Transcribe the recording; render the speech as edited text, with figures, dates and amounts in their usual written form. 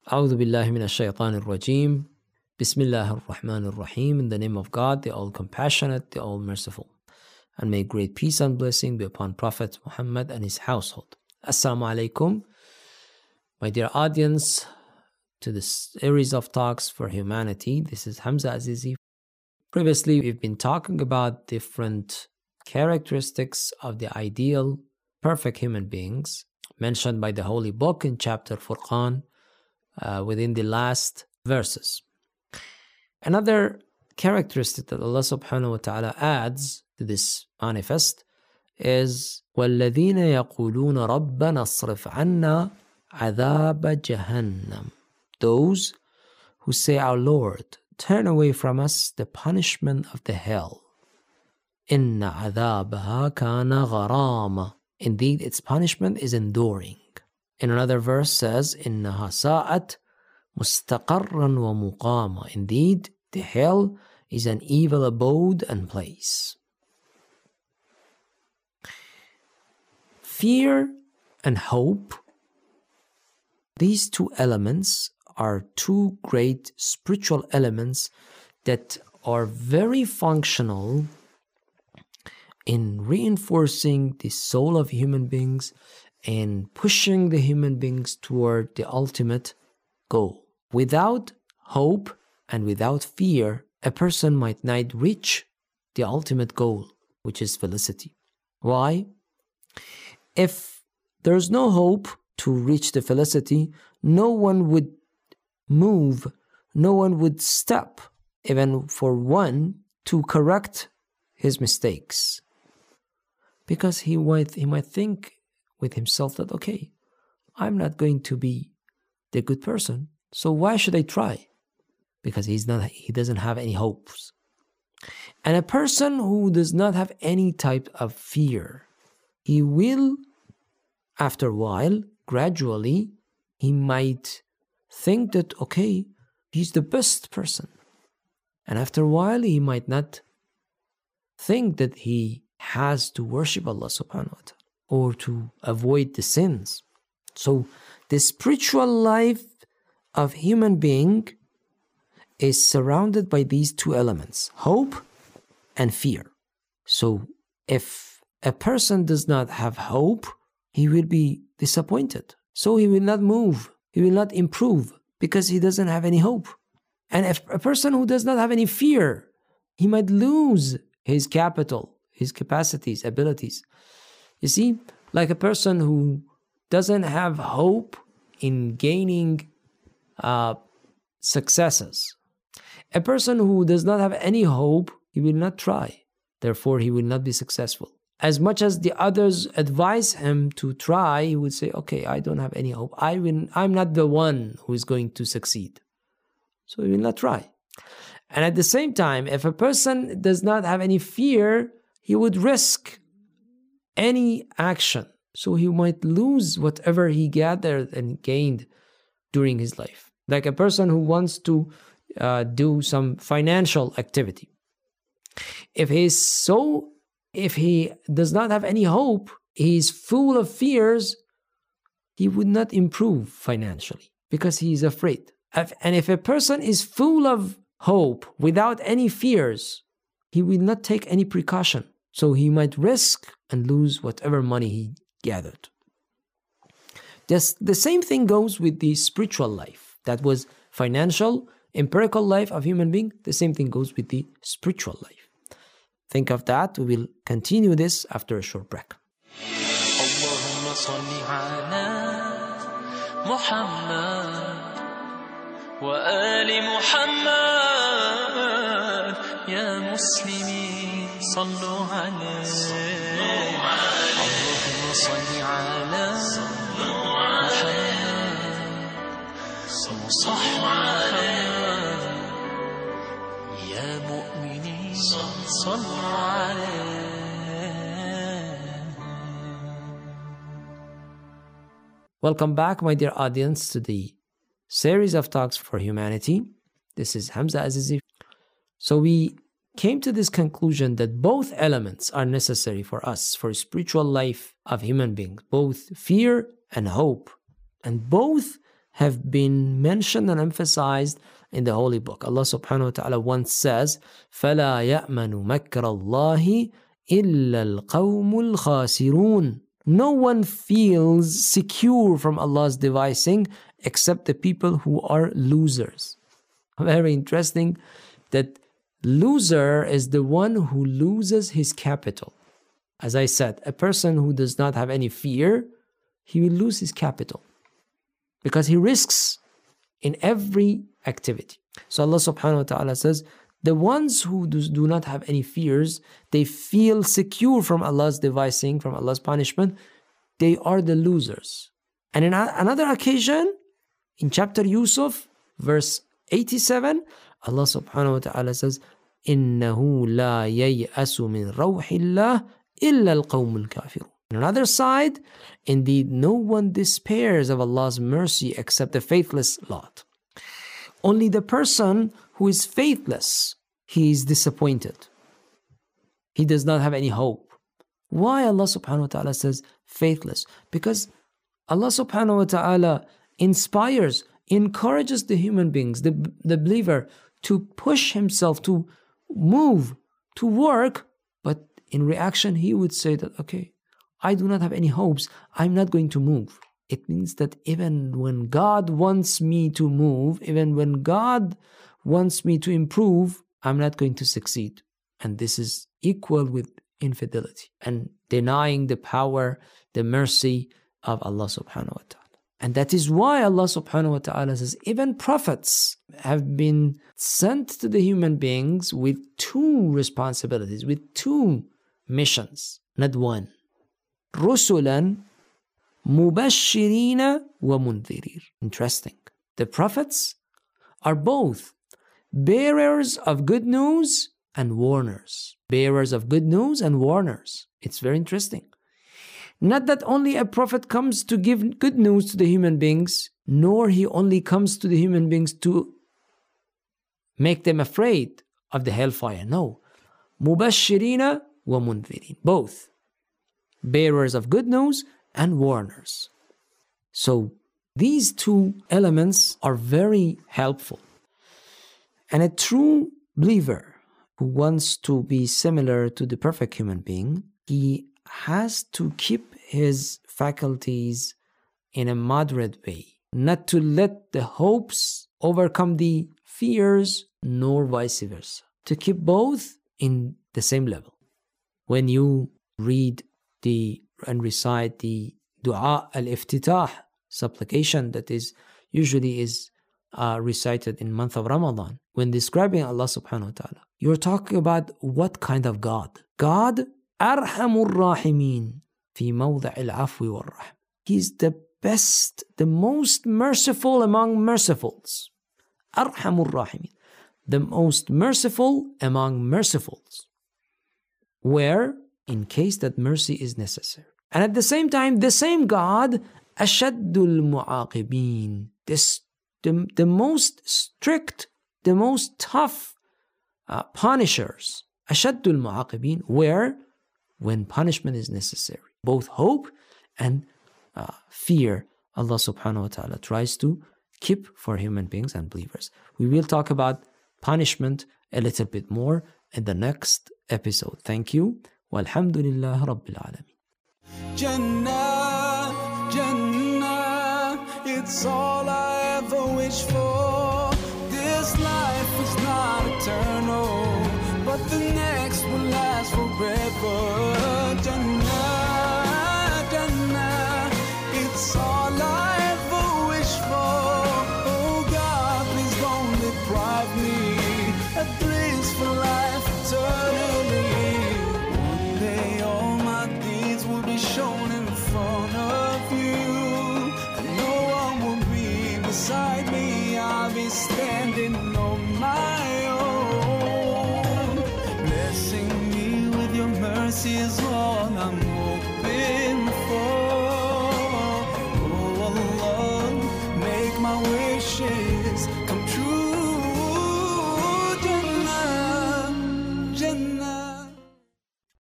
أعوذ بالله من الشيطان الرجيم. بسم الله الرحمن الرحيم. In the name of God, the all-compassionate, the all-merciful. And may great peace and blessing be upon Prophet Muhammad and his household. Assalamu alaikum. My dear audience, to this series of talks for humanity, this is Hamza Azizi. Previously, we've been talking about different characteristics of the ideal, perfect human beings mentioned by the Holy Book in chapter Furqan within the last verses. Another characteristic that Allah subhanahu wa ta'ala adds to this manifest is وَالَّذِينَ يَقُولُونَ رَبَّنَا اصْرِفْ عَنَّا عَذَابَ جَهَنَّمَ. Those who say, our Lord, turn away from us the punishment of the hell. إِنَّ عَذَابَهَا كَانَ غَرَامًا. Indeed, its punishment is enduring. In another verse says, إِنَّهَا سَاءَتْ مُسْتَقَرًّا وَمُقَامًا. Indeed, the hell is an evil abode and place. Fear and hope, these two elements are two great spiritual elements that are very functional in reinforcing the soul of human beings and pushing the human beings toward the ultimate goal. Without hope and without fear, a person might not reach the ultimate goal, which is felicity. Why? If there's no hope to reach the felicity, no one would move, no one would step, even for one, to correct his mistakes. Because he might think with himself that, okay, I'm not going to be the good person, so why should I try? Because he doesn't have any hopes. And a person who does not have any type of fear, he will, after a while, gradually, he might think that, okay, he's the best person. And after a while, he might not think that he has to worship Allah subhanahu wa ta'ala or to avoid the sins. So the spiritual life of human being is surrounded by these two elements, hope and fear. So if a person does not have hope, he will be disappointed. So he will not move, he will not improve because he doesn't have any hope. And if a person who does not have any fear, he might lose his capital, his capacities, abilities. You see, like a person who doesn't have hope in gaining successes. A person who does not have any hope, he will not try. Therefore, he will not be successful. As much as the others advise him to try, he would say, okay, I don't have any hope. I'm not the one who is going to succeed. So he will not try. And at the same time, if a person does not have any fear, he would risk any action. So he might lose whatever he gathered and gained during his life. Like a person who wants to do some financial activity. If he does not have any hope, he is full of fears, he would not improve financially because he is afraid. And if a person is full of hope without any fears, he will not take any precaution. So he might risk and lose whatever money he gathered. Just the same thing goes with the spiritual life. That was financial, empirical life of human being. The same thing goes with the spiritual life. Think of that. We will continue this after a short break. اللهم صل على محمد وآل محمد يا مسلمين صلوا عليه اللهم صل على محمد وصحبه يا مؤمنين صلوا عليه. Welcome back, my dear audience, to the series of talks for humanity. This is Hamza Azizi. So we came to this conclusion that both elements are necessary for us, for spiritual life of human beings, both fear and hope. And both have been mentioned and emphasized in the Holy Book. Allah subhanahu wa ta'ala once says, فَلَا يَأْمَنُ مَكْرَ اللَّهِ إِلَّا الْقَوْمُ الْخَاسِرُونَ. No one feels secure from Allah's devising except the people who are losers. Very interesting that loser is the one who loses his capital. As I said, a person who does not have any fear, he will lose his capital because he risks in every activity. So Allah subhanahu wa ta'ala says, the ones who do not have any fears, they feel secure from Allah's devising, from Allah's punishment, they are the losers. And in another occasion, in chapter Yusuf, verse 87, Allah subhanahu wa ta'ala says, إِنَّهُ لَا يَيْأَسُ مِنْ رَوْحِ اللَّهِ إِلَّا الْقَوْمُ الْكَافِرُونَ. On another side, indeed, no one despairs of Allah's mercy except the faithless lot. Only the person who is faithless, he is disappointed. He does not have any hope. Why Allah subhanahu wa ta'ala says faithless? Because Allah subhanahu wa ta'ala inspires, encourages the human beings, the believer, to push himself, to move, to work, but in reaction he would say that, okay, I do not have any hopes, I'm not going to move. It means that even when God wants me to move, even when God wants me to improve, I'm not going to succeed. And this is equal with infidelity and denying the power, the mercy of Allah subhanahu wa ta'ala. And that is why Allah subhanahu wa ta'ala says, even prophets have been sent to the human beings with two responsibilities, with two missions, not one. رُسُلًا مُبَشِّرِينَ وَمُنذِرِينَ. Interesting. The prophets are both bearers of good news and warners. Bearers of good news and warners. It's very interesting. Not that only a prophet comes to give good news to the human beings, nor he only comes to the human beings to make them afraid of the hellfire. No. مُبَشِّرِينَ وَمُنذِرِينَ. Both. Bearers of good news and warners. So these two elements are very helpful. And a true believer who wants to be similar to the perfect human being, he has to keep his faculties in a moderate way, not to let the hopes overcome the fears, nor vice versa. To keep both in the same level. When you read and recite the Dua al-Iftitah, supplication that is usually recited in month of Ramadan, when describing Allah subhanahu wa ta'ala, you're talking about what kind of God? God, Arhamur Rahimin, fi mawda' al-afwi wal-rahm. He's the best, the most merciful among mercifuls. Arhamur Rahimin, the most merciful among mercifuls. Where, in case that mercy is necessary. And at the same time, the same God, Ashaddul Mu'aqibin, the most strict, the most tough punishers. Ashaddul Mu'aqibin, where, when punishment is necessary. Both hope and fear, Allah subhanahu wa ta'ala tries to keep for human beings and believers. We will talk about punishment a little bit more in the next episode. Thank you. Walhamdulillah Rabbil Alameen. Jannah, Jannah, it's all I ever wish for. This life is not eternal, but the next will last forever.